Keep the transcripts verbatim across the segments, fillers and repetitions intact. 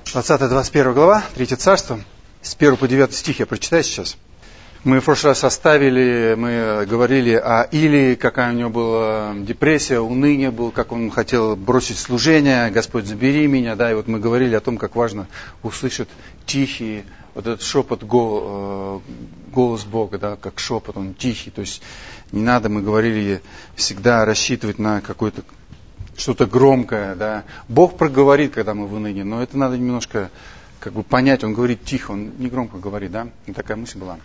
двадцатая двадцать первая глава, третье царство, с первого по девятый стих я прочитаю сейчас. Мы в прошлый раз оставили, мы говорили о Илии, какая у него была депрессия, уныние было, как он хотел бросить служение, Господь, забери меня, да, и вот мы говорили о том, как важно услышать тихий, вот этот шепот, голос Бога, да, как шепот, он тихий, то есть не надо, мы говорили, всегда рассчитывать на какое-то что-то громкое, да. Бог проговорит, когда мы в унынии, но это надо немножко как бы понять, он говорит тихо, он не громко говорит, да, и такая мысль была.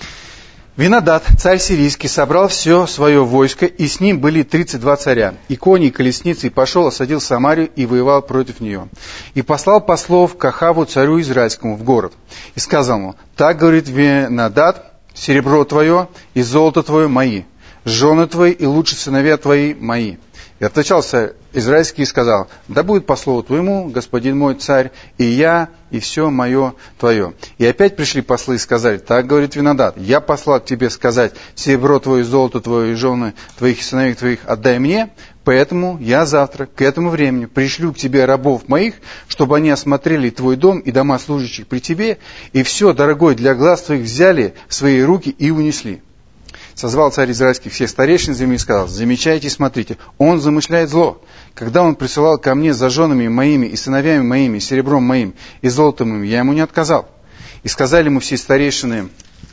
Винодад, царь сирийский, собрал все свое войско, и с ним были тридцать два царя, и кони, и колесницы, и пошел, осадил Самарию, и воевал против нее. И послал послов к Ахаву, царю израильскому, в город, и сказал ему: так говорит Винодад, серебро твое и золото твое мои, жены твои и лучшие сыновья твои мои. И отвечал царь израильский и сказал: да будет по слову твоему, господин мой царь, и я, и все мое твое. И опять пришли послы и сказали: так говорит Винодад, я послал к тебе сказать: серебро твое, золото твое и жены твоих и сыновей твоих отдай мне, поэтому я завтра к этому времени пришлю к тебе рабов моих, чтобы они осмотрели твой дом и дома служащих при тебе, и все дорогое для глаз твоих взяли в свои руки и унесли. Созвал царь израильский всех старейшин земли и сказал: замечайте и смотрите, он замышляет зло. Когда он присылал ко мне за женами моими и сыновьями моими, серебром моим и золотом моим, я ему не отказал. И сказали ему все старейшины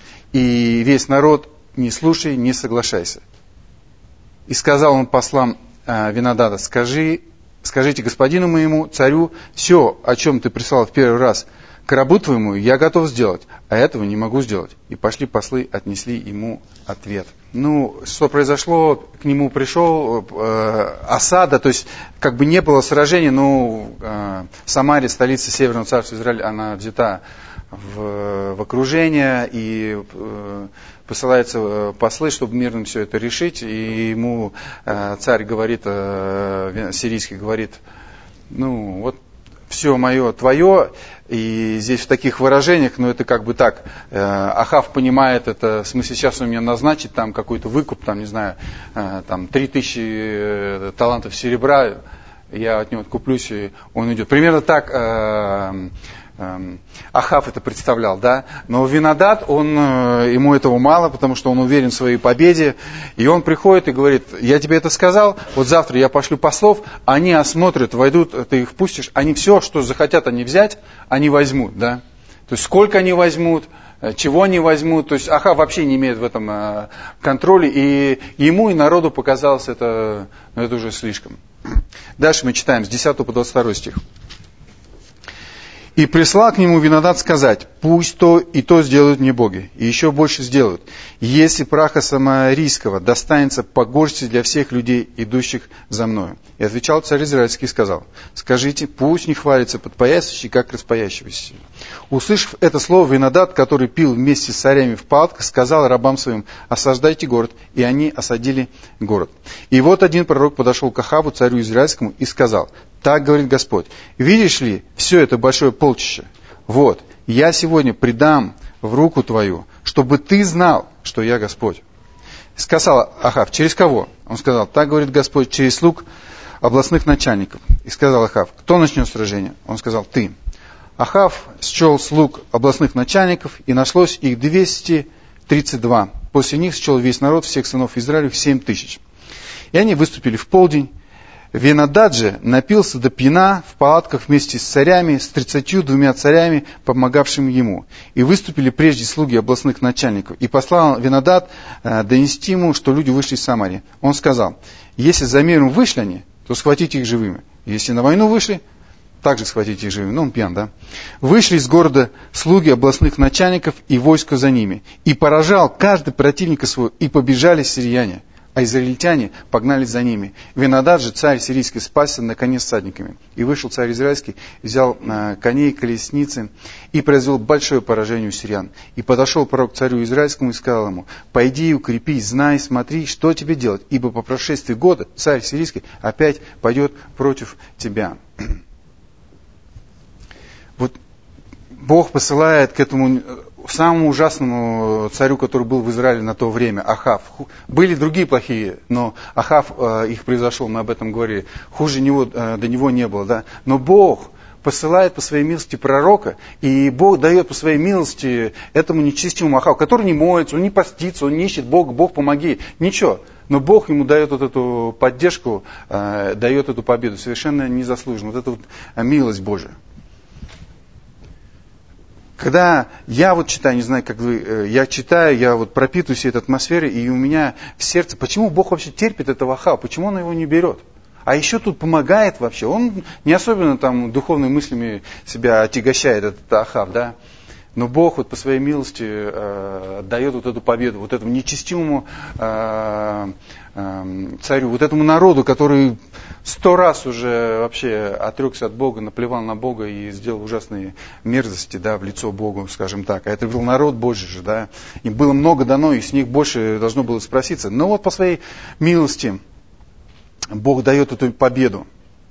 и весь народ: не слушай, не соглашайся. И сказал он послам э, Винодада: скажи, скажите господину моему, царю, все, о чем ты прислал в первый раз к рабу твоему, я готов сделать, а этого не могу сделать. И пошли послы, отнесли ему ответ. Ну, что произошло, к нему пришел э, осада, то есть как бы не было сражения, но э, Самария, столица Северного царства Израиля, она взята в, в окружение, и э, посылаются послы, чтобы мирно все это решить, и ему э, царь говорит, э, сирийский говорит: ну вот, все мое твое, и здесь в таких выражениях, но это как бы так, э, Ахав понимает это, в смысле, сейчас он мне назначит там какой-то выкуп, там, не знаю, э, там три тысячи талантов серебра, я от него откуплюсь, и он идет. Примерно так э, э, Ахав это представлял, да, но Винодад, он, э, ему этого мало, потому что он уверен в своей победе, и он приходит и говорит: я тебе это сказал, вот завтра я пошлю послов, они осмотрят, войдут, ты их пустишь, они все, что захотят они взять, они возьмут, да, то есть сколько они возьмут, чего они возьмут, то есть Ахав вообще не имеет в этом э, контроля, и ему и народу показалось это, ну, это уже слишком. Дальше мы читаем с десятого по двадцать второй стих. И прислал к нему Винодад сказать: пусть то и то сделают мне боги, и еще больше сделают, если праха самарийского достанется по горсти для всех людей, идущих за мною. И отвечал царь израильский и сказал: скажите, пусть не хвалится подпоясывающий, как распоясывающийся. Услышав это слово, Винодад, который пил вместе с царями в палатках, сказал рабам своим: осаждайте город. И они осадили город. И вот один пророк подошел к Ахаву, царю израильскому, и сказал: так говорит Господь, видишь ли все это большое полчище? Вот, я сегодня предам в руку твою, чтобы ты знал, что я Господь. Сказал Ахав: через кого? Он сказал: так говорит Господь, через слуг областных начальников. И сказал Ахав: кто начнет сражение? Он сказал: ты. Ахав счел слуг областных начальников, и нашлось их двести тридцать два. После них счел весь народ всех сынов Израилевых семь тысяч. И они выступили в полдень. Винодад же напился до пьяна в палатках вместе с царями, с тридцатью двумя царями, помогавшими ему. И выступили прежде слуги областных начальников. И послал Винодад э, донести ему, что люди вышли из Самарии. Он сказал: если за миром вышли они, то схватите их живыми. Если на войну вышли, также схватите их живыми. Ну, он пьян, да? Вышли из города слуги областных начальников и войско за ними. И поражал каждый противника своего, и побежали сирияне. А израильтяне погнались за ними. Винодад же, царь сирийский, спасся на коне с всадниками. И вышел царь израильский, взял э, коней, колесницы и произвел большое поражение у сириян. И подошел пророк к царю израильскому и сказал ему: пойди, укрепись, знай, смотри, что тебе делать, ибо по прошествии года царь сирийский опять пойдет против тебя. Вот Бог посылает к этому самому ужасному царю, который был в Израиле на то время, Ахав. Были другие плохие, но Ахав, э, их произошел, мы об этом говорили. Хуже него, э, до него не было, да. Но Бог посылает по своей милости пророка, и Бог дает по своей милости этому нечестивому Ахаву, который не моется, он не постится, он не ищет Бога, Бог помоги, ничего. Но Бог ему дает вот эту поддержку, э, дает эту победу, совершенно незаслуженно. Вот это вот милость Божия. Когда я вот читаю, не знаю, как вы, я читаю, я вот пропитываюсь этой атмосферой, и у меня в сердце, почему Бог вообще терпит этого Ахава, почему Он его не берет? А еще тут помогает вообще, он не особенно там духовными мыслями себя отягощает, этот Ахав, да? Но Бог вот по своей милости э, дает вот эту победу, вот этому нечестивому э, э, царю, вот этому народу, который сто раз уже вообще отрекся от Бога, наплевал на Бога и сделал ужасные мерзости, да, в лицо Богу, скажем так. А это был народ Божий же, да. Им было много дано, и с них больше должно было спроситься. Но вот по своей милости Бог дает эту победу.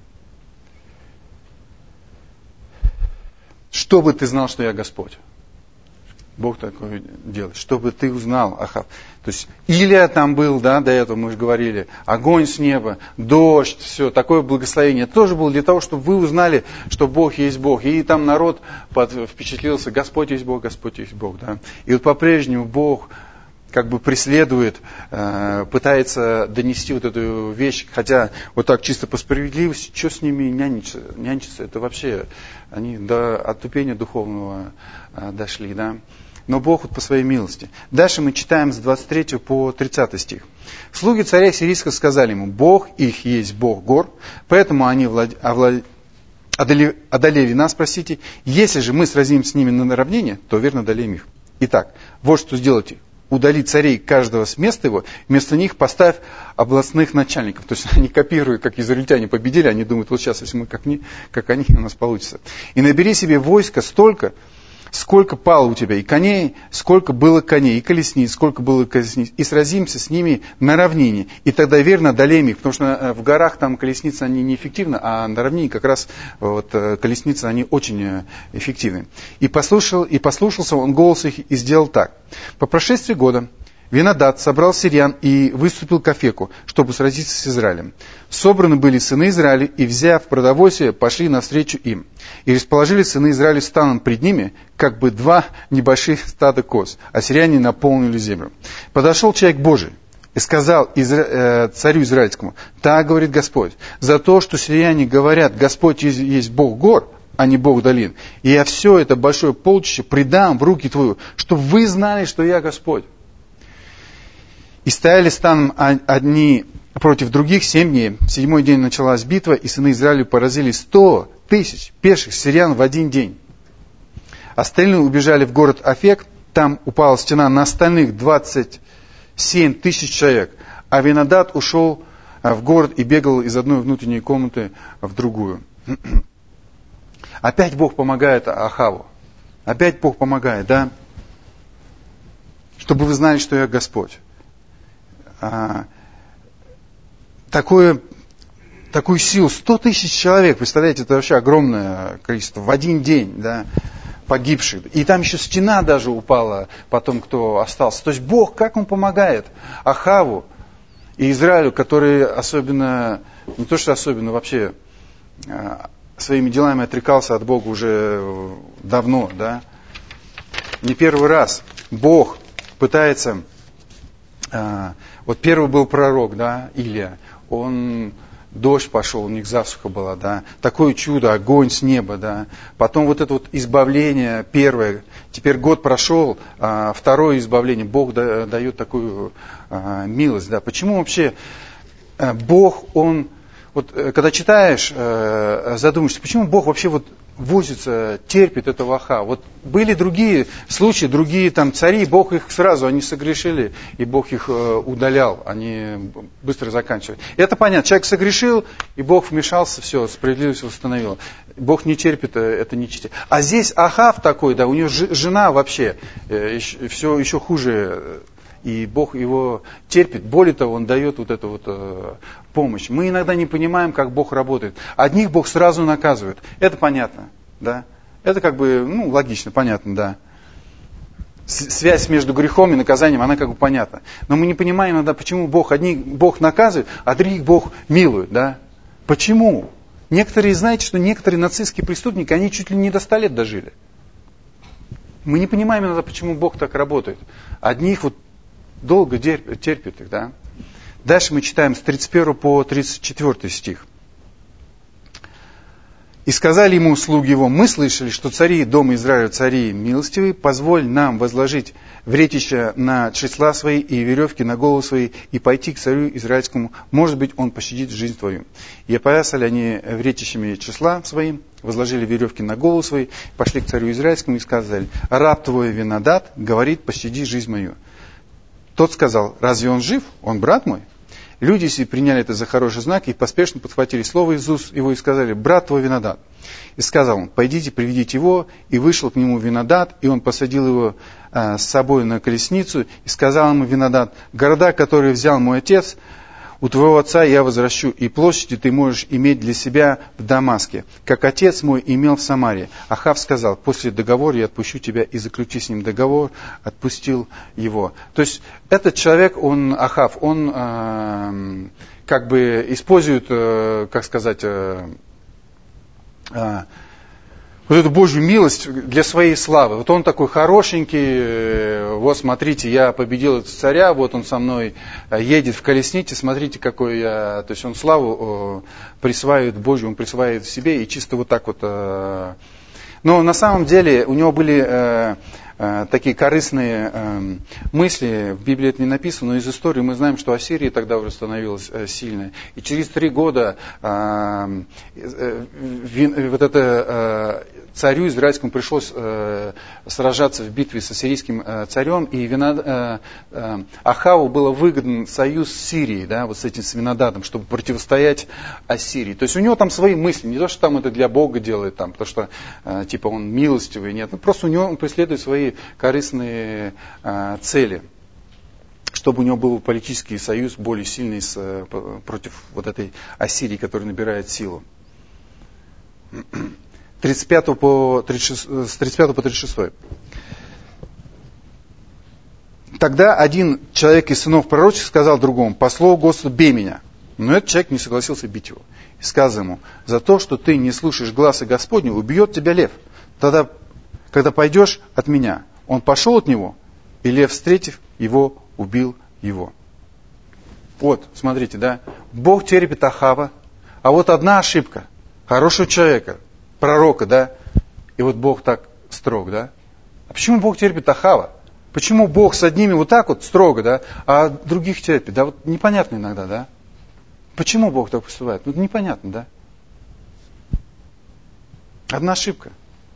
Чтобы ты знал, что я Господь. Бог такое делает. Чтобы ты узнал, Ахав. То есть Илия там был, да, до этого мы уже говорили, огонь с неба, дождь, все, такое благословение. Это тоже было для того, чтобы вы узнали, что Бог есть Бог. И там народ под, впечатлился, Господь есть Бог, Господь есть Бог. Да. И вот по-прежнему Бог как бы преследует, э, пытается донести вот эту вещь, хотя вот так чисто по справедливости, что с ними нянчиться, нянчиться, это вообще, они до отупения духовного э, дошли, да. Но Бог вот по своей милости. Дальше мы читаем с двадцать третьего по тридцатый стих. Слуги царя сирийского сказали ему, Бог их есть Бог гор, поэтому они влад... овлад... одолели... одолели нас, простите. Если же мы сразимся с ними на равнине, то верно одолеем их. Итак, вот что сделайте. Удали царей каждого с места его, вместо них поставь областных начальников. То есть они копируют, как израильтяне победили, они думают, вот сейчас, если мы как, не, как они, у нас получится. И набери себе войско столько, сколько пало у тебя, и коней, сколько было коней, и колесниц, сколько было колесниц, и сразимся с ними на равнине, и тогда верно одолеем их, потому что в горах там колесницы, они неэффективны, а на равнине как раз вот, колесницы, они очень эффективны. И, послушал, и послушался он голос их и сделал так. По прошествии года Винадад собрал сириян и выступил к Афеку, чтобы сразиться с Израилем. Собраны были сыны Израиля, и, взяв продовольствие, пошли навстречу им. И расположили сыны Израиля станом пред ними, как бы два небольших стада коз, а сирияне наполнили землю. Подошел человек Божий и сказал изра... э, царю израильскому, так говорит Господь, за то, что сирияне говорят, Господь есть, есть Бог гор, а не Бог долин, и я все это большое полчище предам в руки твою, чтобы вы знали, что я Господь. И стояли станом одни против других семь дней. В седьмой день началась битва, и сыны Израиля поразили сто тысяч пеших сириян в один день. Остальные убежали в город Афек, там упала стена на остальных двадцать семь тысяч человек. А Винадад ушел в город и бегал из одной внутренней комнаты в другую. Опять Бог помогает Ахаву. Опять Бог помогает, да? Чтобы вы знали, что я Господь. А, такое, такую силу, сто тысяч человек, представляете, это вообще огромное количество, в один день, да, погибших. И там еще стена даже упала, потом кто остался. То есть Бог, как Он помогает Ахаву и Израилю, который особенно, не то что особенно, вообще своими делами отрекался от Бога уже давно, да. Не первый раз Бог пытается... Вот первый был пророк, да, Илия. Он, дождь пошел, у них засуха была, да. Такое чудо, огонь с неба, да. Потом вот это вот избавление первое. Теперь год прошел, а второе избавление. Бог да, дает такую а, милость, да. Почему вообще а, Бог, Он... Вот когда читаешь, а, задумаешься, почему Бог вообще вот возится, терпит этого Ахава. Вот были другие случаи, другие там цари, Бог их сразу, они согрешили, и Бог их э, удалял, они быстро заканчивали. Это понятно, человек согрешил, и Бог вмешался, все, справедливость восстановила. Бог не терпит, это не чтит. А здесь Ахав такой, да, у него жена вообще, э, еще, все еще хуже, и Бог его терпит. Более того, Он дает вот эту вот э, помощь. Мы иногда не понимаем, как Бог работает. Одних Бог сразу наказывает. Это понятно, да? Это как бы, ну, логично, понятно, да. С- связь между грехом и наказанием, она как бы понятна. Но мы не понимаем иногда, почему Бог, одних Бог наказывает, а других Бог милует, да? Почему? Некоторые, знаете, что некоторые нацистские преступники, они чуть ли не до ста лет дожили. Мы не понимаем иногда, почему Бог так работает. Одних вот долго терпит их, да. Дальше мы читаем с тридцать первого по тридцать четвёртый стих. «И сказали ему слуги его: мы слышали, что цари дома Израиля, цари милостивые, позволь нам возложить вретища на чресла свои и веревки на голову свои, и пойти к царю израильскому, может быть, он пощадит жизнь твою. И опоясали они вретищами чресла своим, возложили веревки на голову свои, пошли к царю израильскому и сказали: раб твой Винадат говорит: пощади жизнь мою. Тот сказал: разве он жив? Он брат мой. Люди сии приняли это за хороший знак и поспешно подхватили слово из уст его и сказали: брат твой Винадат. И сказал он: пойдите, приведите его. И вышел к нему Винадат, и он посадил его а, с собой на колесницу, и сказал ему Винадат: города, которые взял мой отец, у твоего отца я возвращу, и площади ты можешь иметь для себя в Дамаске, как отец мой имел в Самаре. Ахав сказал: после договора я отпущу тебя, и заключи с ним договор, отпустил его. То есть этот человек, он, Ахав, он э, как бы использует, э, как сказать, э, э, вот эту Божью милость для своей славы. Вот он такой хорошенький, вот смотрите, я победил этого царя, вот он со мной едет в колеснице, смотрите, какой я... То есть он славу присваивает Божью, он присваивает себе, и чисто вот так вот... Но на самом деле у него были такие корыстные мысли, в Библии это не написано, но из истории мы знаем, что Ассирия тогда уже становилась сильной. И через три года вот это... Царю израильскому пришлось э, сражаться в битве с ассирийским э, царем, и Вина, э, э, Ахаву было выгоден союз с Сирией, да, вот с этим с Винададом, чтобы противостоять Ассирии. То есть у него там свои мысли, не то, что там это для Бога делает, там, потому что э, типа он милостивый, нет, ну, просто у него он преследует свои корыстные э, цели, чтобы у него был политический союз более сильный с, э, против вот этой Ассирии, которая набирает силу. тридцать пятого по тридцать шестой, с тридцать пятого по тридцать шестой. Тогда один человек из сынов пророческих сказал другому: по слову Господа бей меня. Но этот человек не согласился бить его. И сказал ему: за то, что ты не слушаешь гласа Господня, убьет тебя лев. Тогда, когда пойдешь от меня. Он пошел от него, и лев, встретив его, убил его. Вот, смотрите, да. Бог терпит Ахава, а вот одна ошибка хорошего человека, пророка, да, и вот Бог так строг, да. А почему Бог терпит Ахава? Почему Бог с одними вот так вот строго, да, а других терпит? Да, вот непонятно иногда, да. Почему Бог так поступает? Ну, непонятно, да. Одна ошибка.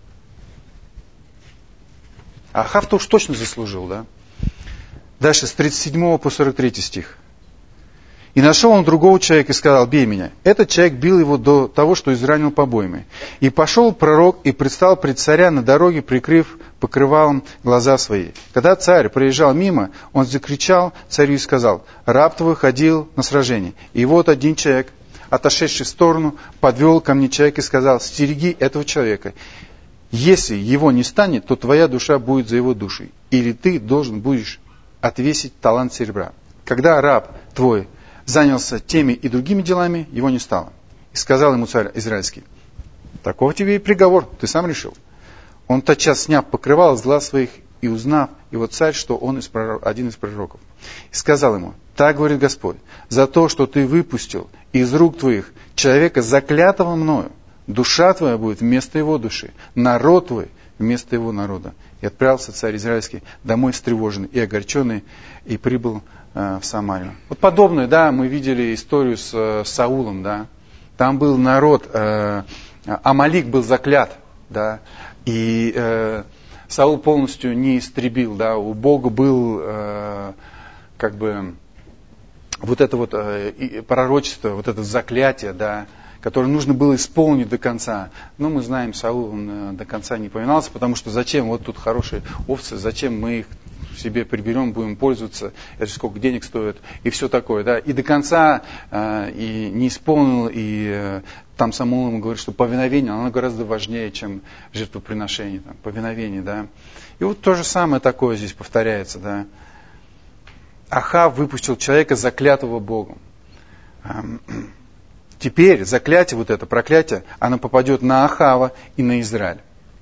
А Ахав-то уж точно заслужил, да. Дальше, с тридцать седьмого по сорок третий стих. И нашел он другого человека и сказал: бей меня. Этот человек бил его до того, что изранил побоями. И пошел пророк и предстал пред царя на дороге, прикрыв покрывалом глаза свои. Когда царь проезжал мимо, он закричал царю и сказал: раб твой ходил на сражение. И вот один человек, отошедший в сторону, подвел ко мне человека и сказал: стереги этого человека. Если его не станет, то твоя душа будет за его душей. Или ты должен будешь отвесить талант серебра. Когда раб твой занялся теми и другими делами, его не стало. И сказал ему царь израильский: таков тебе и приговор, ты сам решил. Он тотчас, сняв покрывало с глаз своих, и узнав его царь, что он из пророк, один из пророков. И сказал ему: так говорит Господь, за то, что ты выпустил из рук твоих человека, заклятого мною, душа твоя будет вместо его души, народ твой вместо его народа. И отправился царь израильский домой встревоженный и огорченный, и прибыл в Самарию. Вот подобное, да, мы видели историю с, с Саулом, да. Там был народ, э, Амалик был заклят, да, и э, Саул полностью не истребил, да. У Бога был э, как бы вот это вот э, пророчество, вот это заклятие, да, которое нужно было исполнить до конца. Но мы знаем, Саул он до конца не повиновался, потому что зачем, вот тут хорошие овцы, зачем мы их себе приберем, будем пользоваться, это же сколько денег стоит, и все такое, да, и до конца э, и не исполнил, и э, там Самуил ему говорит, что повиновение, оно гораздо важнее, чем жертвоприношение, там, повиновение, да, и вот то же самое такое здесь повторяется, да. Ахав выпустил человека, заклятого Богом. теперь заклятие, вот это проклятие, оно попадет на Ахава и на Израиль.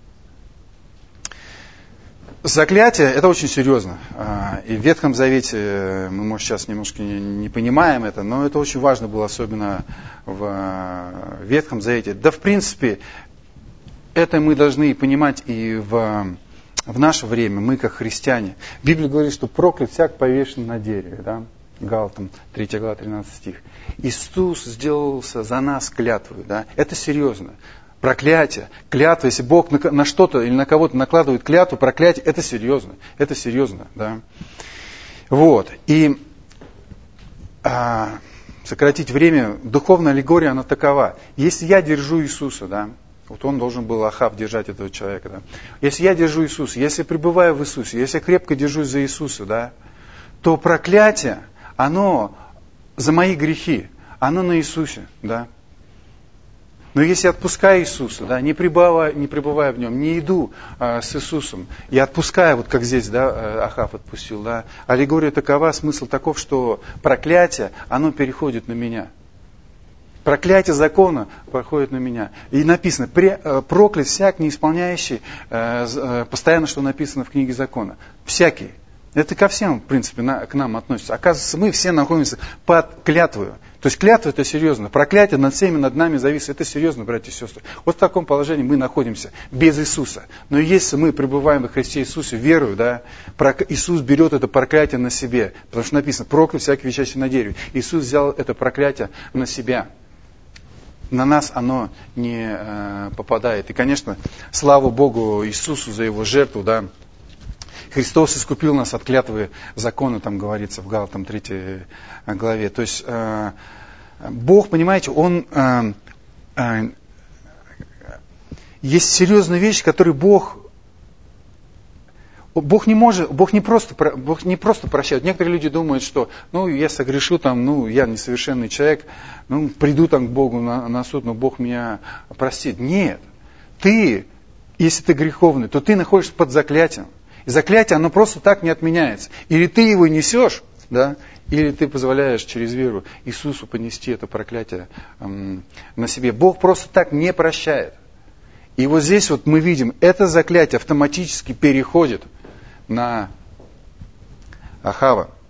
Заклятие – это очень серьезно. И в Ветхом Завете мы, может, сейчас немножко не понимаем это, но это очень важно было, особенно в Ветхом Завете. Да, в принципе, это мы должны понимать и в, в наше время, мы как христиане. Библия говорит, что проклят всяк повешен на дереве, да? Галатам третья глава, тринадцатый стих. Иисус сделался за нас клятвой, да? Это серьезно. Проклятие, клятва, если Бог на, на что-то или на кого-то накладывает клятву, проклятие, это серьезно, это серьезно, да. Вот, и а, сократить время, духовная аллегория, она такова. Если я держу Иисуса, да, вот он должен был, Ахав, держать этого человека, да. Если я держу Иисуса, если пребываю в Иисусе, если я крепко держусь за Иисуса, да, то проклятие, оно за мои грехи, оно на Иисусе, да. Но если я отпускаю Иисуса, да, не пребывая, не пребывая в нем, не иду а, с Иисусом, я отпускаю, вот как здесь, да, Ахав отпустил, да, аллегория такова, смысл таков, что проклятие, оно переходит на меня. Проклятие закона проходит на меня. И написано, проклят всяк, не исполняющий постоянно, что написано в книге закона. Всякий. Это ко всем, в принципе, на, к нам относится. Оказывается, мы все находимся под клятвою. То есть клятва это серьезно. Проклятие над всеми, над нами зависит. Это серьезно, братья и сестры. Вот в таком положении мы находимся, без Иисуса. Но если мы пребываем во Христе Иисусе, верою, да, Иисус берет это проклятие на себе. Потому что написано, проклят всякий висящий на дереве. Иисус взял это проклятие на себя. На нас оно не э, попадает. И, конечно, слава Богу Иисусу за Его жертву, да. Христос искупил нас от клятвы закона, там говорится в Галатам третьей главе. То есть э, Бог, понимаете, Он... Э, э, есть серьезные вещи, которые Бог... Бог не может, Бог не просто, Бог не просто прощает. Некоторые люди думают, что, ну, я согрешу там, ну, я несовершенный человек, ну, приду там к Богу на, на суд, но Бог меня простит. Нет. Ты, если ты греховный, то ты находишься под заклятием. И заклятие, оно просто так не отменяется. Или ты его несешь, да, или ты позволяешь через веру Иисусу понести это проклятие эм, на себе. Бог просто так не прощает. И вот здесь вот мы видим, это заклятие автоматически переходит на Ахава.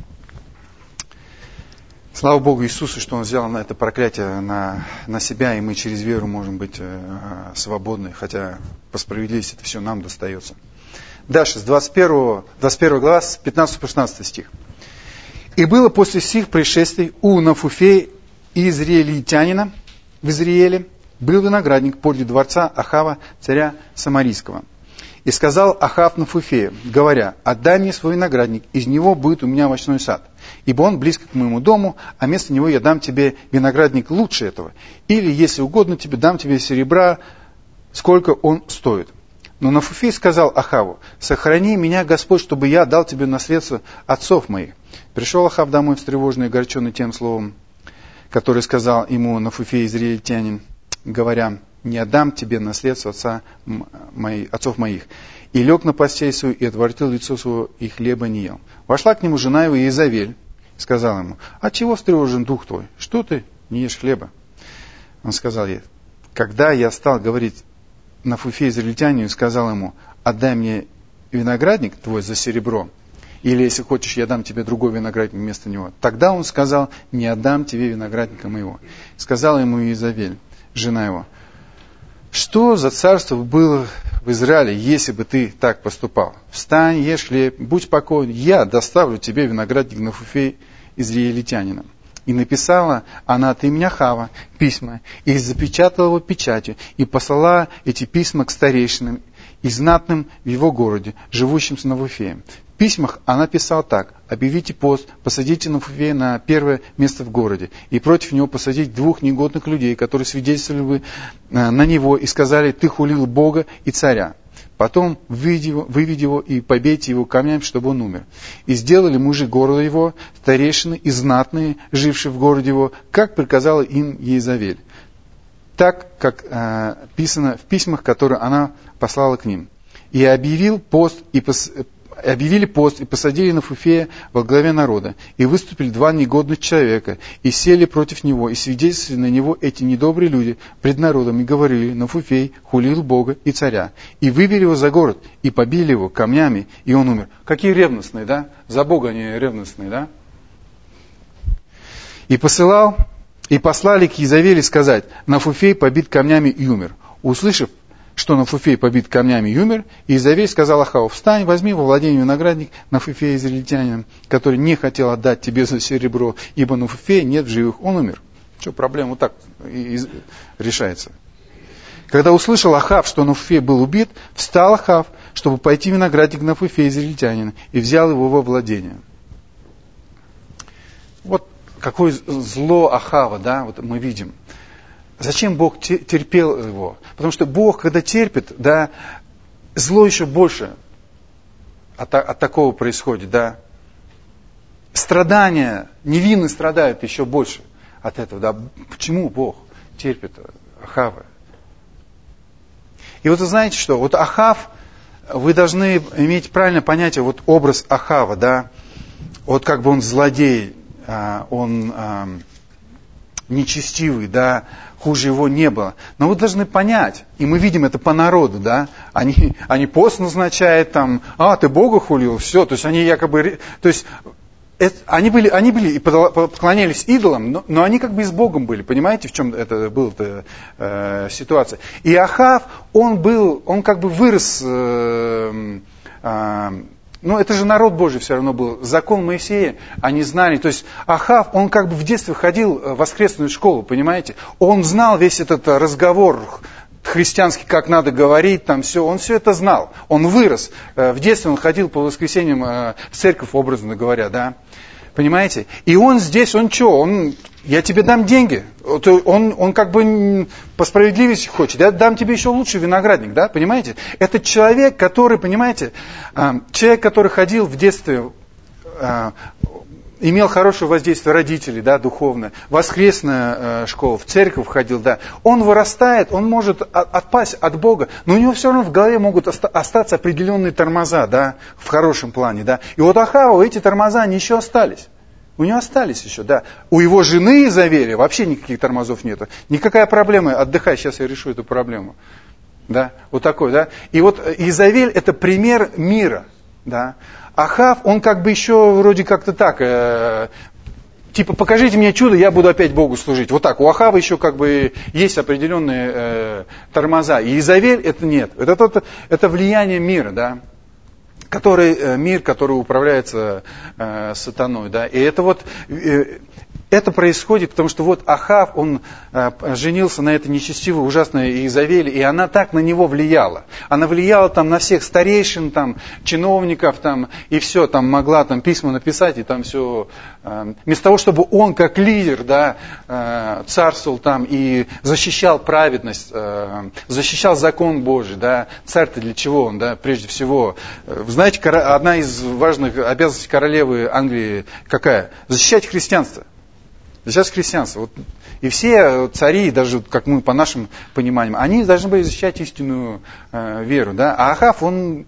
Слава Богу Иисусу, что Он взял на это проклятие на, на себя, и мы через веру можем быть э, свободны, хотя по справедливости это все нам достается. Дальше, с двадцать первого, двадцать первой глава, с пятнадцатого по шестнадцатый стих. «И было после сих происшествий у Нафуфея израильтянина в Израиле был виноградник подле дворца Ахава, царя Самарийского. И сказал Ахав Нафуфею, говоря, отдай мне свой виноградник, из него будет у меня овощной сад, ибо он близко к моему дому, а вместо него я дам тебе виноградник лучше этого, или, если угодно тебе, дам тебе серебра, сколько он стоит. Но Нафуфей сказал Ахаву, сохрани меня, Господь, чтобы я дал тебе наследство отцов моих. Пришел Ахав домой встревоженный и огорченный тем словом, который сказал ему Нафуфей израильтянин, говоря, не отдам тебе наследство отца моих, отцов моих. И лег на постель свою, и отворотил лицо своего, и хлеба не ел. Вошла к нему жена его Иезавель, и сказала ему, отчего встревожен дух твой? Что ты не ешь хлеба? Он сказал ей, когда я стал говорить Нафуфей израильтянину, сказал ему, отдай мне виноградник твой за серебро, или, если хочешь, я дам тебе другой виноградник вместо него. Тогда он сказал, не отдам тебе виноградника моего. Сказала ему Иезавель, жена его, что за царство было в Израиле, если бы ты так поступал? Встань, ешь хлеб, будь спокоен, я доставлю тебе виноградник Нафуфей израильтянина. И написала она от имени Ахава письма, и запечатала его печатью, и послала эти письма к старейшинам и знатным в его городе, живущим с Нафуфеем. В письмах она писала так, объявите пост, посадите Нафуфея на первое место в городе, и против него посадить двух негодных людей, которые свидетельствовали бы на него и сказали, ты хулил Бога и царя. Потом выведи его, выведи его и побейте его камнями, чтобы он умер. И сделали мужи города его, старейшины и знатные, жившие в городе его, как приказала им Иезавель. Так, как э, писано в письмах, которые она послала к ним. И объявил пост и, пос, объявили пост и посадили Нафуфея во главе народа. И выступили два негодных человека, и сели против него, и свидетельствовали на него эти недобрые люди пред народом, и говорили: Нафуфей хулил Бога и царя. И вывели его за город, и побили его камнями, и он умер. Какие ревностные, да? За Бога они ревностные, да? И посылал, и послали к Иезавели сказать: Нафуфей побит камнями и умер. Услышав, что Нафуфей побит камнями и умер, Иезавель сказал Ахаву: встань, возьми во владение виноградник Нафуфея израильтянина, который не хотел отдать тебе за серебро, ибо Нафуфея нет в живых, он умер. Что, проблема вот так решается. Когда услышал Ахав, что Нафуфей был убит, встал Ахав, чтобы пойти в виноградник Нафуфея израильтянина, и взял его во владение. Вот какое зло Ахава, да, вот мы видим. Зачем Бог терпел его? Потому что Бог, когда терпит, да, зло еще больше от, от такого происходит, да. Страдания, невинные страдают еще больше от этого, да. Почему Бог терпит Ахава? И вот вы знаете что? Вот Ахав, вы должны иметь правильное понятие, вот образ Ахава, да. Вот как бы он злодей, он нечестивый, да, хуже его не было. Но вы должны понять, и мы видим это по народу, да, они, они пост назначают там, а, ты Бога хулил, все, то есть они якобы, то есть это, они были, они были и поклонялись идолам, но, но они как бы и с Богом были, понимаете, в чем это была э, ситуация. И Ахав, он был, он как бы вырос, э, э, ну, это же народ Божий все равно был. Закон Моисея они знали. То есть Ахав, он как бы в детстве ходил в воскресную школу, понимаете? Он знал весь этот разговор христианский, как надо говорить, там все. Он все это знал. Он вырос. В детстве он ходил по воскресеньям в церковь, образно говоря, да? Понимаете? И он здесь, он что? Он, я тебе дам деньги. Он, он как бы по справедливости хочет. Я дам тебе еще лучший виноградник, да? Понимаете? Это человек, который, понимаете, человек, который ходил в детстве, имел хорошее воздействие родителей, да, духовное, воскресная школа, в церковь ходил, да. Он вырастает, он может отпасть от Бога, но у него все равно в голове могут остаться определенные тормоза, да, в хорошем плане, да. И вот Ахава, эти тормоза, они еще остались. У него остались еще, да. У его жены Иезавели вообще никаких тормозов нету. Никакая проблема, отдыхай, сейчас я решу эту проблему. Да, вот такой, да. И вот Иезавель это пример мира, да. Ахав, он как бы еще вроде как-то так, э, типа покажите мне чудо, я буду опять Богу служить. Вот так, у Ахава еще как бы есть определенные э, тормоза. И Иезавель это нет. Это, это, это влияние мира, да. Который, э, мир, который управляется э, сатаной, да. И это вот... Э, Это происходит, потому что вот Ахав, он э, женился на этой нечестивой, ужасной Иезавели, и она так на него влияла. Она влияла там на всех старейшин, там, чиновников, там, и все, там могла там письма написать, и там все. Э, вместо того, чтобы он как лидер, да, э, царствовал там и защищал праведность, э, защищал закон Божий, да, царь-то для чего он, да, прежде всего. Вы знаете, одна из важных обязанностей королевы Англии какая? Защищать христианство. Сейчас христианство. Вот, и все цари, даже как мы по нашим пониманиям, они должны были защищать истинную э, веру. Да? А Ахав, он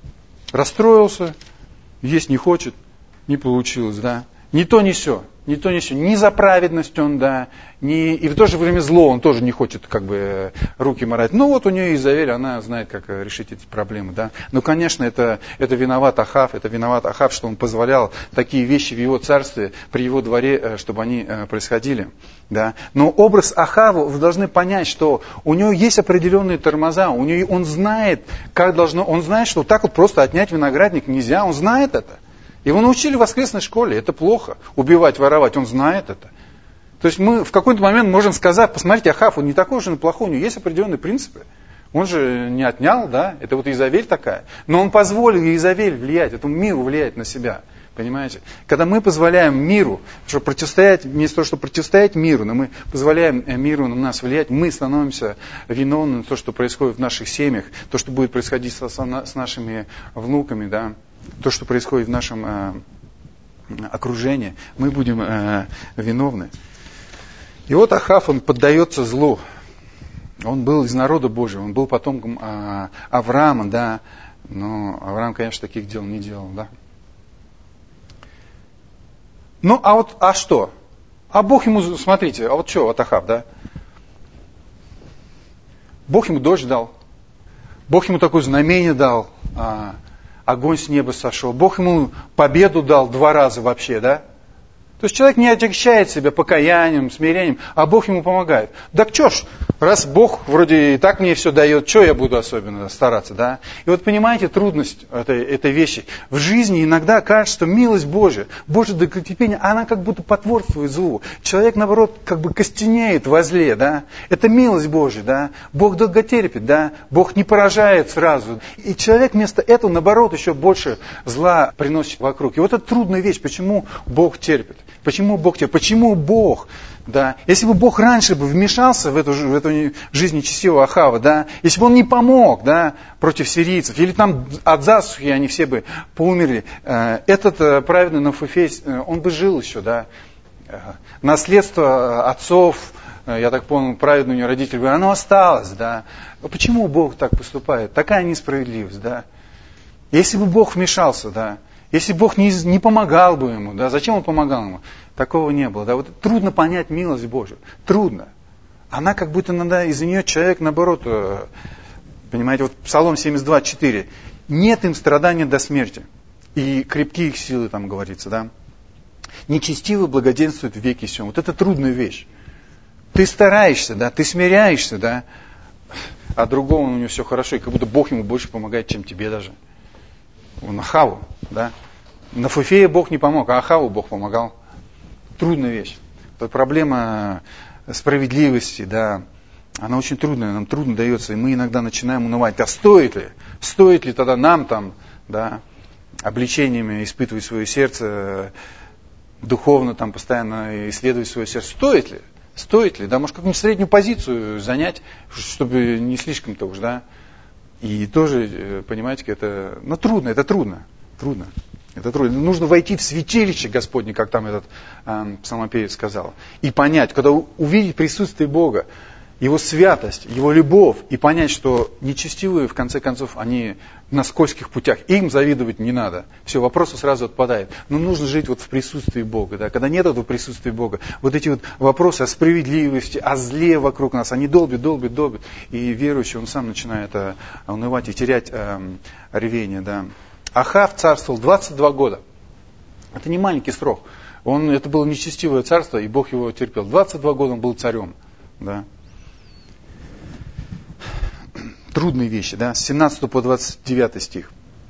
расстроился, есть не хочет, не получилось. Да? Ни то, ни сё. Ни то, ни сё. Ни за праведность он, да, ни... и в то же время зло, он тоже не хочет как бы руки морать. Ну вот у нее Иезавель, она знает, как решить эти проблемы. Да? Но, конечно, это, это виноват Ахав, это виноват Ахав, что он позволял такие вещи в его царстве, при его дворе, чтобы они происходили. Да? Но образ Ахава, вы должны понять, что у него есть определенные тормоза, у него, он знает, как должно, он знает, что вот так вот просто отнять виноградник нельзя, он знает это. Его научили в воскресной школе, это плохо, убивать, воровать, он знает это. То есть мы в какой-то момент можем сказать, посмотрите, Ахав, он не такой уж и плохой, у него есть определенные принципы. Он же не отнял, да, это вот Иезавель такая. Но он позволил Иезавель влиять, этому миру влиять на себя. Понимаете? Когда мы позволяем миру, что противостоять, вместо того, чтобы противостоять миру, но мы позволяем миру на нас влиять, мы становимся виновны на то, что происходит в наших семьях, то, что будет происходить с, с нашими внуками, да, то, что происходит в нашем э, окружении, мы будем э, виновны. И вот Ахав, он поддается злу. Он был из народа Божьего, он был потомком э, Авраама, да, Но Авраам, конечно, таких дел не делал, да? Ну, а вот, а что? А Бог ему, смотрите, а вот что, вот Ахав, да? Бог ему дождь дал. Бог ему такое знамение дал. А, огонь с неба сошел. Бог ему победу дал два раза вообще, да? То есть человек не отягчает себя покаянием, смирением, а Бог ему помогает. Так что ж, раз Бог вроде и так мне все дает, что я буду особенно стараться, да? И вот понимаете трудность этой, этой вещи. В жизни иногда кажется, что милость Божия, Божье долготерпение, она как будто потворствует злу. Человек, наоборот, как бы костенеет во зле, да? Это милость Божия, да? Бог долготерпит, да? Бог не поражает сразу. И человек вместо этого, наоборот, еще больше зла приносит вокруг. И вот это трудная вещь, почему Бог терпит. Почему Бог терпит? Почему Бог? Да? Если бы Бог раньше бы вмешался в эту, в эту жизнь нечестивого Ахава, да? Если бы он не помог, да, против сирийцев, или там от засухи они все бы поумерли, этот праведный Нафуфей, он бы жил еще, да? Наследство отцов, я так понял, праведные у него родители, оно осталось, да? Почему Бог так поступает? Такая несправедливость, да? Если бы Бог вмешался, да? Если Бог не, не помогал бы ему, да, зачем он помогал ему? Такого не было. Да, вот трудно понять милость Божию. Трудно. Она как будто иногда из-за нее человек, наоборот, понимаете, вот Псалом семьдесят два, четыре. Нет им страдания до смерти. И крепкие их силы, там говорится, да. Нечестивый благоденствует в веки сем. Вот это трудная вещь. Ты стараешься, да, ты смиряешься, да, а другому у него все хорошо, и как будто Бог ему больше помогает, чем тебе даже. Ахаву, да. Нафуфея Бог не помог, а Ахаву Бог помогал. Трудная вещь. Это проблема справедливости, да. Она очень трудная, нам трудно дается. И мы иногда начинаем унывать. А стоит ли? Стоит ли тогда нам там, да, обличениями испытывать свое сердце, духовно там постоянно исследовать свое сердце? Стоит ли? Стоит ли? Да, может, какую-нибудь среднюю позицию занять, чтобы не слишком-то уж, да. И тоже, понимаете, это, ну, трудно, это трудно, трудно, это трудно. Нужно войти в святилище Господне, как там этот э, псалмопевец сказал, и понять, когда увидеть присутствие Бога, Его святость, Его любовь, и понять, что нечестивые, в конце концов, они на скользких путях, им завидовать не надо. Все, вопросы сразу отпадают. Но нужно жить вот в присутствии Бога. Да? Когда нет этого присутствия Бога, вот эти вот вопросы о справедливости, о зле вокруг нас, они долбят, долбят, долбят. И верующий, он сам начинает а, унывать и терять а, рвение. Да? Ахав царствовал двадцать два года. Это не маленький срок. Он, это было нечестивое царство, и Бог его терпел. двадцать два года он был царем. Да? Трудные вещи, да, с семнадцатого по двадцать девятый стих.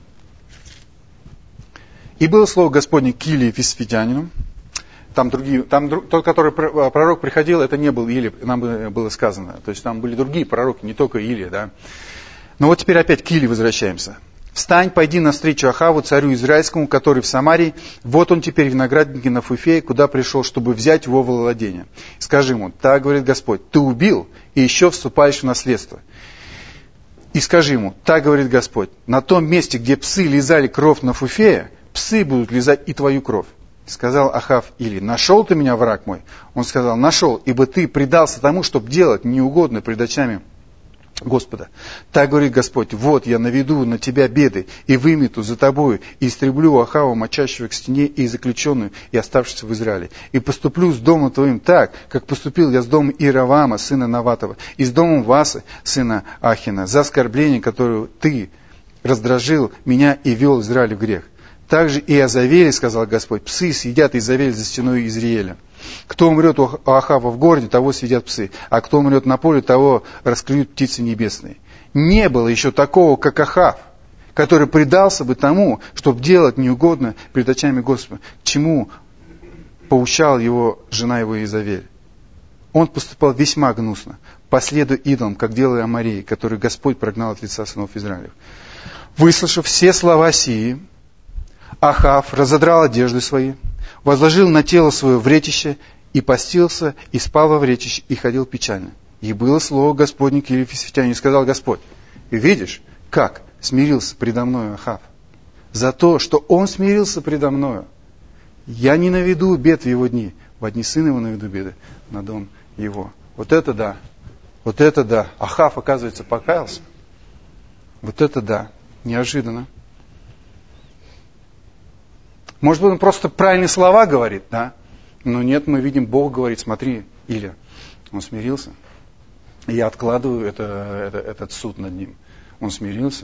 «И было слово Господне к Илии Фисфитянину». Там другие, там тот, который пророк приходил, это не был Илия, нам было сказано. То есть там были другие пророки, не только Илия, да. Но вот теперь опять к Илии возвращаемся. «Встань, пойди навстречу Ахаву, царю израильскому, который в Самарии. Вот он теперь в винограднике Нафуфея, куда пришел, чтобы взять его во владение. Скажи ему, так говорит Господь, ты убил и еще вступаешь в наследство. И скажи ему, так говорит Господь, на том месте, где псы лизали кровь Нафуфея, псы будут лизать и твою кровь. Сказал Ахав Илии, нашел ты меня, враг мой? Он сказал, нашел, ибо ты предался тому, чтобы делать неугодно пред очами Господа. Так говорит Господь, вот я наведу на тебя беды, и вымету за тобою, и истреблю Ахава, мочащего к стене, и заключенную, и оставшуюся в Израиле. И поступлю с домом твоим так, как поступил я с домом Иеравама, сына Наватова, и с домом Васы, сына Ахина, за оскорбление, которое ты раздражил меня и вел Израиль в грех. Также и о Завеле, сказал Господь, псы съедят Изавель за стеной Израиля. Кто умрет у Ахава в городе, того съедят псы, а кто умрет на поле, того расклюют птицы небесные. Не было еще такого, как Ахав, который предался бы тому, чтобы делать неугодно пред очами Господа, к чему поучал его жена его Изавель. Он поступал весьма гнусно, последуя идолам, как делали аморреи, которые Господь прогнал от лица сынов Израилев. Выслушав все слова сии, Ахав разодрал одежды свои, возложил на тело свое вретище, и постился, и спал во вретище, и ходил печально. И было слово Господне к Илии Фисфитянину, и сказал Господь, и видишь, как смирился предо мною Ахав? За то, что он смирился предо мною, я не наведу бед в его дни, во дни сына его наведу беды на дом его. Вот это да, вот это да. Ахав, оказывается, покаялся. Вот это да. Неожиданно. Может быть, он просто правильные слова говорит, да? Но нет, мы видим, Бог говорит, смотри, Илия, он смирился. И я откладываю это, это, этот суд над ним. Он смирился.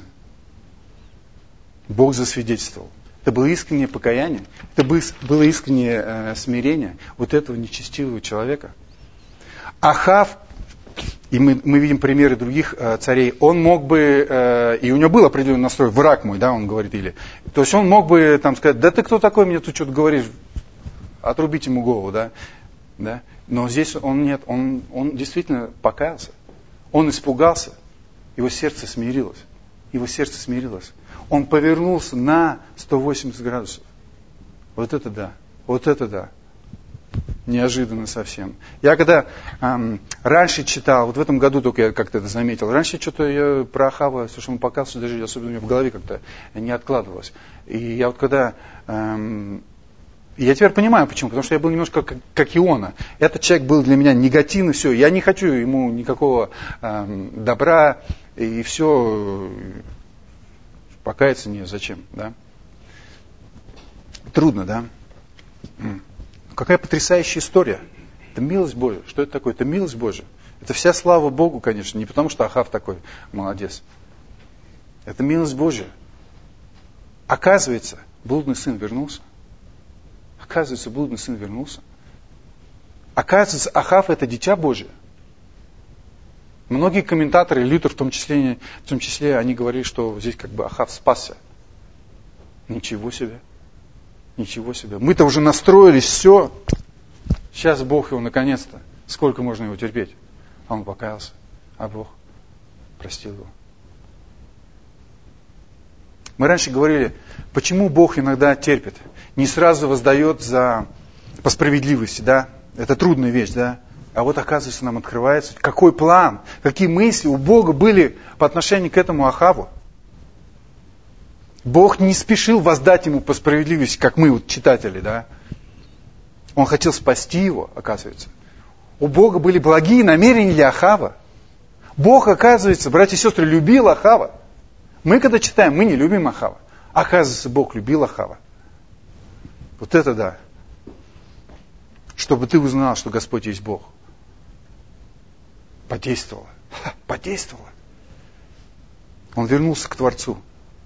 Бог засвидетельствовал. Это было искреннее покаяние, это было искреннее э, смирение вот этого нечестивого человека. Ахав, и мы, мы видим примеры других э, царей, он мог бы, э, и у него был определенный настрой, враг мой, да, он говорит, или, то есть он мог бы там сказать, да ты кто такой, мне тут что-то говоришь, отрубить ему голову, да, да. Но здесь он нет, он, он действительно покаялся, он испугался, его сердце смирилось, его сердце смирилось, он повернулся на сто восемьдесят градусов. Вот это да, вот это да. Неожиданно совсем. Я когда эм, раньше читал, вот в этом году только я как-то это заметил, раньше что-то я про Ахава, что он показывался, даже особенно у меня в голове как-то не откладывалось. И я вот когда... Эм, я теперь понимаю, почему. Потому что я был немножко как, как Иона. Этот человек был для меня негативный, все. Я не хочу ему никакого эм, добра, и все... Покаяться не зачем, да? Трудно, да? Какая потрясающая история. Это милость Божия. Что это такое? Это милость Божия. Это вся слава Богу, конечно. Не потому, что Ахав такой молодец. Это милость Божия. Оказывается, блудный сын вернулся. Оказывается, блудный сын вернулся. Оказывается, Ахав это дитя Божие. Многие комментаторы, Лютер в том числе, в том числе, они говорили, что здесь как бы Ахав спасся. Ничего себе. Ничего себе. Мы-то уже настроились, все. Сейчас Бог его наконец-то. Сколько можно его терпеть? А он покаялся. А Бог простил его. Мы раньше говорили, почему Бог иногда терпит. Не сразу воздает за, по справедливости, да? Это трудная вещь, да? А вот оказывается нам открывается, какой план, какие мысли у Бога были по отношению к этому Ахаву. Бог не спешил воздать ему по справедливости, как мы, вот, читатели, да. Он хотел спасти его, оказывается. У Бога были благие намерения для Ахава. Бог, оказывается, братья и сестры, любил Ахава. Мы, когда читаем, мы не любим Ахава. Оказывается, Бог любил Ахава. Вот это да. Чтобы ты узнал, что Господь есть Бог. Подействовало. Ха, подействовало. Он вернулся к Творцу.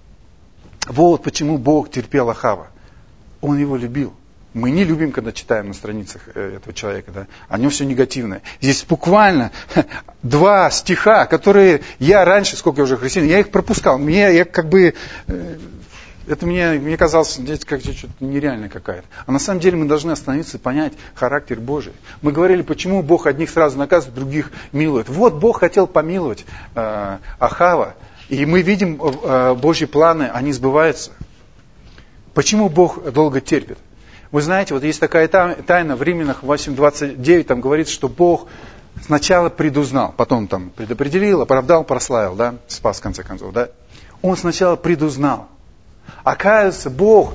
Вот почему Бог терпел Ахава. Он его любил. Мы не любим, когда читаем на страницах этого человека. Да? О нем все негативное. Здесь буквально два стиха, которые я раньше, сколько я уже христиан, я их пропускал. Мне, я как бы, это мне, мне казалось, здесь как что-то нереальное какая-то. А на самом деле мы должны остановиться и понять характер Божий. Мы говорили, почему Бог одних сразу наказывает, других милует. Вот Бог хотел помиловать э, Ахава. И мы видим э, Божьи планы, они сбываются. Почему Бог долго терпит? Вы знаете, вот есть такая тайна в Римлянах восемь двадцать девять, там говорится, что Бог сначала предузнал, потом там предопределил, оправдал, прославил, да, спас в конце концов, да. Он сначала предузнал. Оказывается, Бог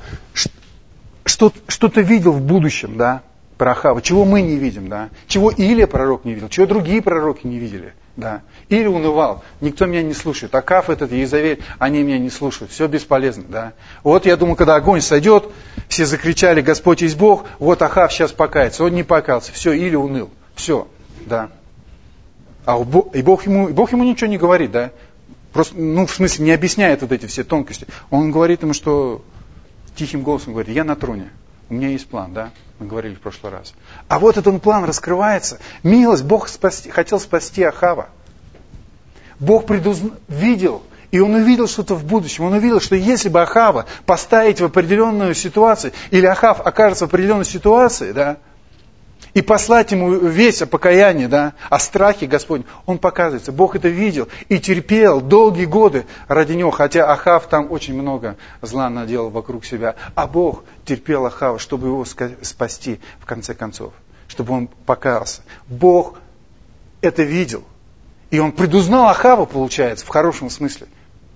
что-то видел в будущем, да, про Ахава, чего мы не видим, да, чего Илия пророк не видел, чего другие пророки не видели, да. Илия унывал, никто меня не слушает, Ахав этот, Иезавель, они меня не слушают, все бесполезно, да. Вот я думаю, когда огонь сойдет, все закричали, Господь есть Бог, вот Ахав сейчас покается, он не покаялся, все, Илия уныл, все, да. А и Бог ему, Бог ему ничего не говорит, да. Просто, ну, в смысле, не объясняет вот эти все тонкости. Он говорит ему, что тихим голосом говорит, я на троне, у меня есть план, да, мы говорили в прошлый раз. А вот этот план раскрывается. Милость, Бог спасти, хотел спасти Ахава. Бог предузн... видел, и он увидел что-то в будущем. Он увидел, что если бы Ахава поставить в определенную ситуацию, или Ахав окажется в определенной ситуации, да, и послать ему весть о покаянии, да, о страхе Господне, он показывается. Бог это видел и терпел долгие годы ради него, хотя Ахав там очень много зла наделал вокруг себя. А Бог терпел Ахава, чтобы его спасти в конце концов, чтобы он покаялся. Бог это видел. И он предузнал Ахава, получается, в хорошем смысле.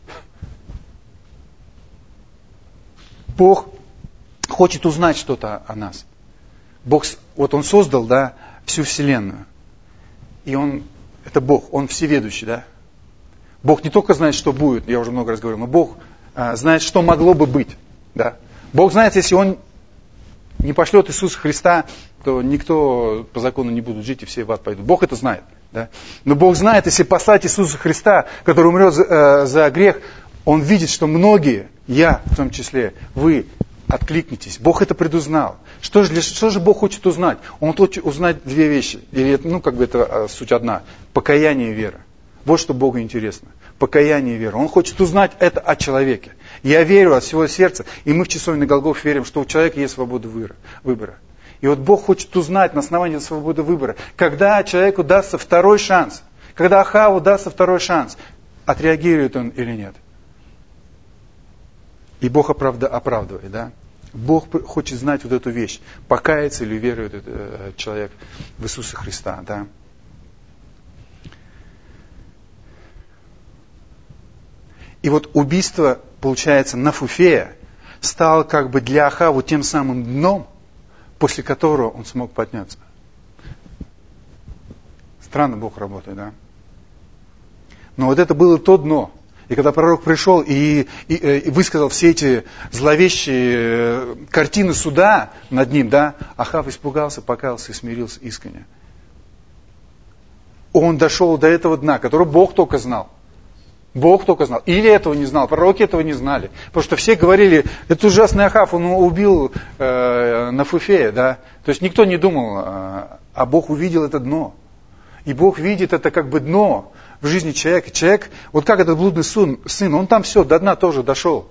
Бог хочет узнать что-то о нас. Бог, вот Он создал, да, всю Вселенную. И Он, это Бог, Он всеведущий, да. Бог не только знает, что будет, я уже много раз говорил, но Бог знает, что могло бы быть. Да? Бог знает, если Он не пошлет Иисуса Христа, то никто по закону не будет жить, и все в ад пойдут. Бог это знает. Да? Но Бог знает, если послать Иисуса Христа, который умрет за, э, за грех, Он видит, что многие, я в том числе, вы откликнетесь. Бог это предузнал. Что же, для, что же Бог хочет узнать? Он хочет узнать две вещи. Или, ну, как бы это э, суть одна. Покаяние и вера. Вот что Богу интересно. Покаяние и вера. Он хочет узнать это о человеке. Я верю от всего сердца, и мы в часовне Голгофы верим, что у человека есть свобода выбора. И вот Бог хочет узнать на основании свободы выбора, когда человеку дастся второй шанс, когда Ахаву дастся второй шанс, отреагирует он или нет. И Бог оправда, оправдывает, да? Бог хочет знать вот эту вещь, покаяться или верует этот человек в Иисуса Христа, да? И вот убийство, получается, Нафуфея стало как бы для Ахаву тем самым дном, после которого он смог подняться. Странно Бог работает, да? Но вот это было то дно. И когда пророк пришел и, и, и высказал все эти зловещие картины суда над ним, да, Ахав испугался, покаялся и смирился искренне. Он дошел до этого дна, которое Бог только знал. Бог только знал. Или этого не знал, пророки этого не знали. Потому что все говорили, это ужасный Ахав, он убил э, Нафуфея, да. То есть никто не думал, э, а Бог увидел это дно. И Бог видит это как бы дно в жизни человека. Человек, вот как этот блудный сын, сын он там все, до дна тоже дошел.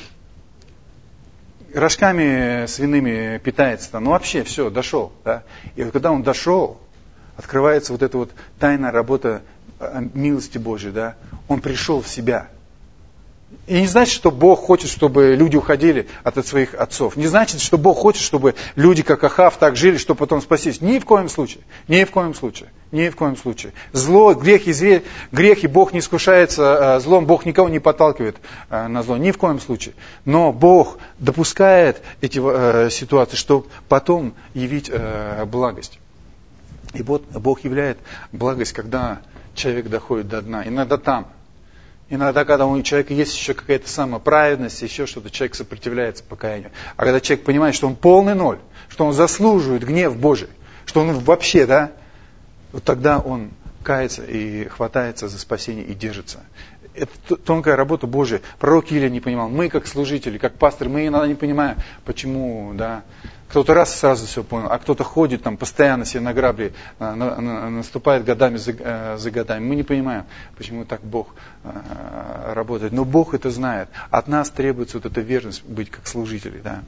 Рожками свиными питается там, ну вообще все, дошел. Да? И вот когда он дошел, открывается вот эта вот тайная работа милости Божьей, да, он пришел в себя. И не значит, что Бог хочет, чтобы люди уходили от своих отцов. Не значит, что Бог хочет, чтобы люди, как Ахав, так жили, чтобы потом спастись. Ни в коем случае. Ни в коем случае. Ни в коем случае. Зло, грех и зверь, грех и Бог не искушается злом, Бог никого не подталкивает на зло. Ни в коем случае. Но Бог допускает эти э, ситуации, чтобы потом явить э, благость. И вот Бог являет благость, когда человек доходит до дна. Иногда там. Иногда, когда у человека есть еще какая-то самоправедность, еще что-то, человек сопротивляется покаянию. А когда человек понимает, что он полный ноль, что он заслуживает гнев Божий, что он вообще, да, вот тогда он кается и хватается за спасение и держится. Это тонкая работа Божия. Пророк Илия не понимал. Мы, как служители, как пасторы, мы иногда не понимаем, почему, да. Кто-то раз сразу все понял, а кто-то ходит там постоянно себе на грабли, на, на, наступает годами за, за годами. Мы не понимаем, почему так Бог э, работает. Но Бог это знает. От нас требуется вот эта верность быть как служители. Да?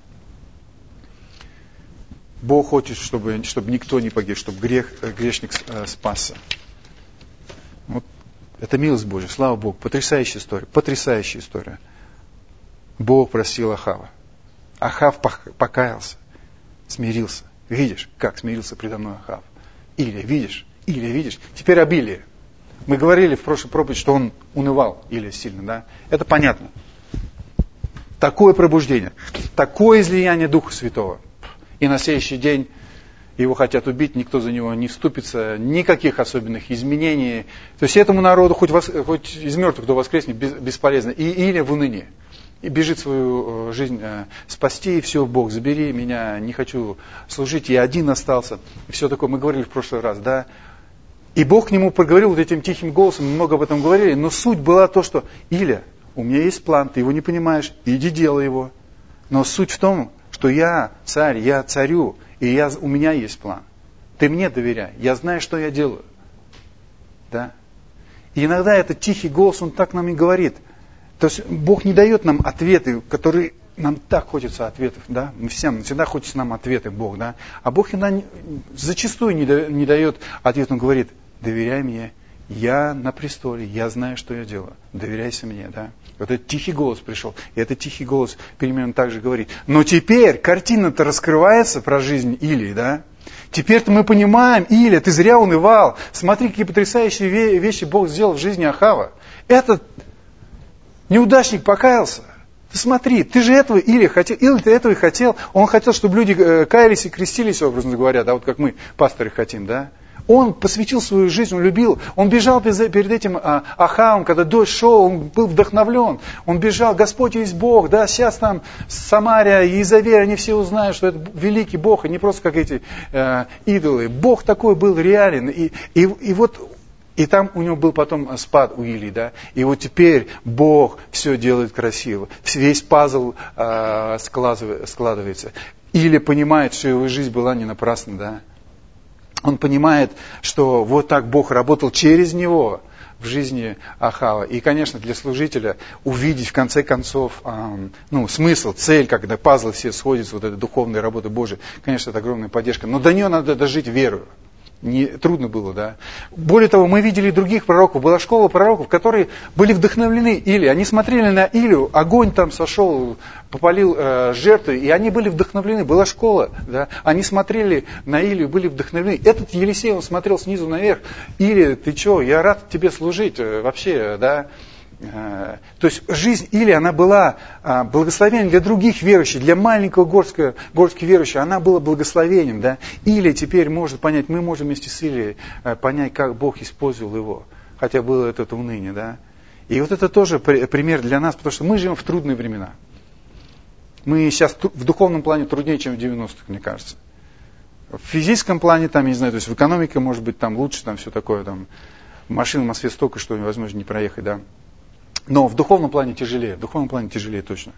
Бог хочет, чтобы, чтобы никто не погиб, чтобы грех, грешник э, спасся. Вот. Это милость Божья, слава Богу. Потрясающая история, потрясающая история. Бог простил Ахава. Ахав покаялся. Смирился. Видишь, как смирился предо мной Ахав. Илия, видишь? Илия, видишь? Теперь об Илии. Мы говорили в прошлой проповеди, что он унывал, Илия сильно, да? Это понятно. Такое пробуждение, такое излияние Духа Святого. И на следующий день его хотят убить, никто за него не вступится, никаких особенных изменений. То есть этому народу, хоть, вос, хоть из мертвых кто воскреснет, бесполезно. И Илия в унынии. И бежит свою жизнь э, спасти, и все, Бог, забери меня, не хочу служить, я один остался. И все такое, мы говорили в прошлый раз, да. И Бог к нему проговорил вот этим тихим голосом, мы много об этом говорили, но суть была то, что Илия, у меня есть план, ты его не понимаешь, иди делай его. Но суть в том, что я царь, я царю, и я, у меня есть план. Ты мне доверяй, я знаю, что я делаю. Да? И иногда этот тихий голос, он так нам и говорит. То есть Бог не дает нам ответы, которые нам так хочется ответов, да? Мы всем всегда хочется нам ответы, Бог, да? А Бог иногда не, зачастую не, да, не дает ответ, Он говорит: доверяй мне, я на престоле, я знаю, что я делаю, доверяйся мне, да? Вот этот тихий голос пришел, и этот тихий голос примерно так же говорит. Но теперь картина-то раскрывается про жизнь Илии, да? Теперь-то мы понимаем, Илия, ты зря унывал, смотри, какие потрясающие вещи Бог сделал в жизни Ахава. Этот неудачник покаялся. Ты смотри, ты же этого или хотел, или ты этого и хотел. Он хотел, чтобы люди каялись и крестились, образно говоря, да, вот как мы, пасторы, хотим, да. Он посвятил свою жизнь, он любил, он бежал перед этим Ахавом, когда дождь шел, он был вдохновлен, он бежал, Господь есть Бог, да, сейчас там Самария и Изавель, они все узнают, что это великий Бог, и не просто как эти э, идолы. Бог такой был реален, и, и, и вот... И там у него был потом спад у Илии, да. И вот теперь Бог все делает красиво. Весь пазл э, складывается. Илия понимает, что его жизнь была не напрасна, да. Он понимает, что вот так Бог работал через него в жизни Ахава. И, конечно, для служителя увидеть в конце концов э, ну, смысл, цель, когда пазлы все сходятся, вот эта духовная работа Божия, конечно, это огромная поддержка. Но до нее надо дожить верою. Не, трудно было, да. Более того, мы видели других пророков. Была школа пророков, которые были вдохновлены Илией. Они смотрели на Илию, огонь там сошел, попалил э, жертвы, и они были вдохновлены. Была школа, да. Они смотрели на Илию, были вдохновлены. Этот Елисей, он смотрел снизу наверх. Илия, ты что, я рад тебе служить, вообще, да. То есть жизнь Илии, она была благословением для других верующих, для маленького горского, горского верующего, она была благословением. Да? Илия теперь может понять, мы можем вместе с Илией понять, как Бог использовал его, хотя было это уныние. Да? И вот это тоже пример для нас, потому что мы живем в трудные времена. Мы сейчас в духовном плане труднее, чем в девяностых, мне кажется. В физическом плане, там, я не знаю, то есть в экономике, может быть, там лучше, там все такое, там машин в Москве столько, что невозможно не проехать, да. Но в духовном плане тяжелее, в духовном плане тяжелее точно.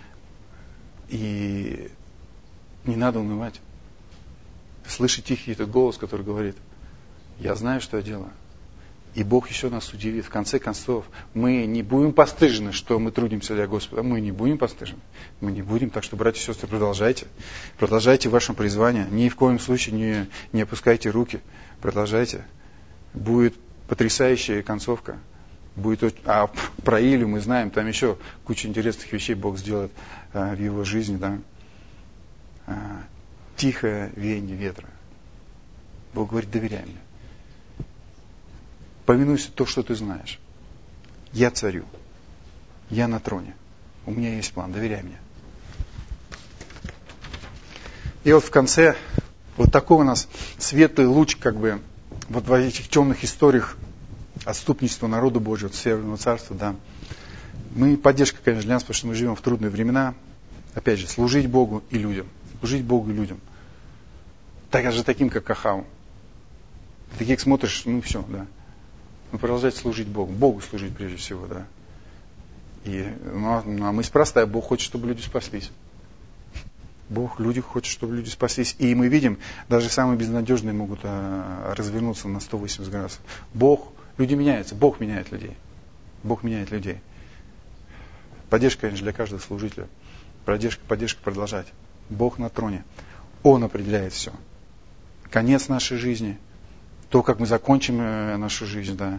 И не надо унывать. Слышать тихий этот голос, который говорит, я знаю, что я делаю. И Бог еще нас удивит. В конце концов, мы не будем постыжены, что мы трудимся для Господа. Мы не будем постыжены. Мы не будем. Так что, братья и сестры, продолжайте. Продолжайте ваше призвание. Ни в коем случае не, не опускайте руки. Продолжайте. Будет потрясающая концовка. Будет, а про Илью мы знаем, там еще куча интересных вещей Бог сделает а, в его жизни. Да? А, тихое веяние ветра. Бог говорит, доверяй мне. Повинуйся то, что ты знаешь. Я царю. Я на троне. У меня есть план, доверяй мне. И вот в конце вот такой у нас светлый луч, как бы, вот в этих темных историях отступничества народа Божьего, от Северного Царства, да. Мы, поддержка, конечно, для нас, потому что мы живем в трудные времена. Опять же, служить Богу и людям. Служить Богу и людям. Так же таким, как Ахав. Таких смотришь, ну все, да. Ну, продолжать служить Богу. Богу служить прежде всего, да. И, ну, ну, а мы спроста, Бог хочет, чтобы люди спаслись. Бог, люди хочет, чтобы люди спаслись. И мы видим, даже самые безнадежные могут а, развернуться на сто восемьдесят градусов. Бог, люди меняются, Бог меняет людей. Бог меняет людей. Поддержка, конечно, для каждого служителя. Поддержка, поддержка продолжать. Бог на троне. Он определяет все. Конец нашей жизни. То, как мы закончим нашу жизнь, да.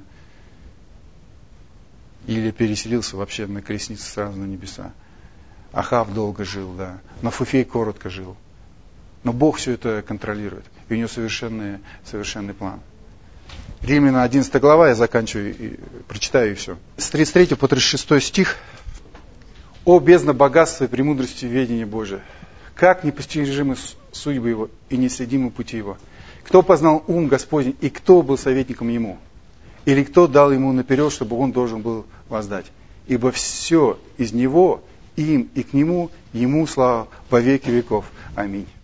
Или переселился вообще на колеснице сразу на небеса. Ахав долго жил, да. Нафуфей коротко жил. Но Бог все это контролирует. И у него совершенный, совершенный план. Римлянам одиннадцатая глава, я заканчиваю, и прочитаю и все. С тридцать третьего по тридцать шестой стих. «О бездна богатства и премудрости ведения Божия! Как непостижимы судьбы Его и неследимы пути Его! Кто познал ум Господень, и кто был советником Ему? Или кто дал Ему наперед, чтобы Он должен был воздать? Ибо все из Него, им и к Нему, Ему слава во веки веков. Аминь».